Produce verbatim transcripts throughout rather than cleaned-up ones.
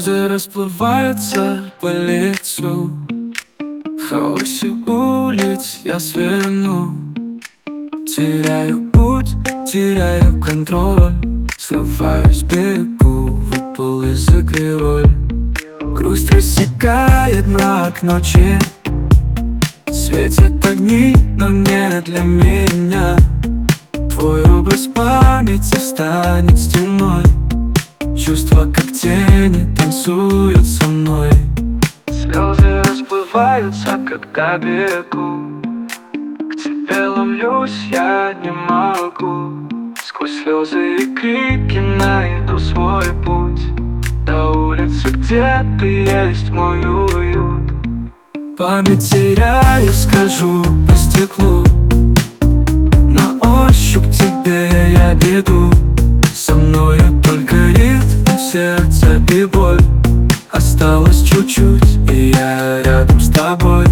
Слезы расплываются по лицу. В хаосе улиц я сверну. Теряю путь, теряю контроль. Срываюсь, бегу, выпал из игры роль. Грусть рассекает мрак ночи. Светят огни, но не для меня. Твой образ памяти станет стеной. Чувства, как тени, танцуют со мной. Слезы расплываются, когда бегу. К тебе ломлюсь, я не могу. Сквозь слезы и крики найду свой путь до улицы, где ты есть мой уют. Память теряю, скажу по стеклу. На ощупь к тебе я бегу. Со мною только ритм, сердце и боль. Осталось чуть-чуть, и я рядом с тобой.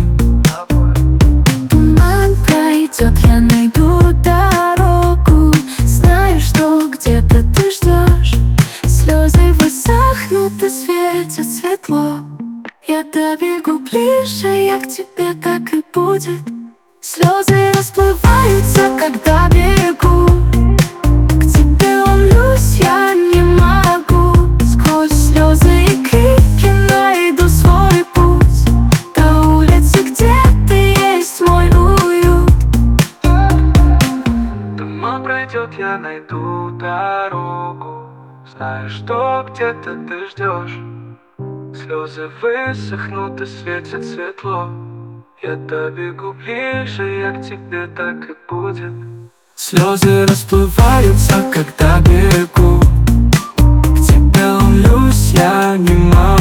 Туман пройдет, я найду дорогу. Знаю, что где-то ты ждешь. Слезы высохнут и светят светло. Я добегу ближе, я к тебе, так и будет. Слезы расплываются, когда бегу. К тебе ломлюсь, я не могу. Сквозь слезы и крики найду свой путь до улицы, где ты есть мой уют. Туман пройдет, я найду дорогу. Знаю, что где-то ты ждешь. Слезы высохнут и светят светло. Я добегу ближе, я к тебе, так и будет. Слезы расплываются, когда бегу. К тебе ломлюсь, я не могу.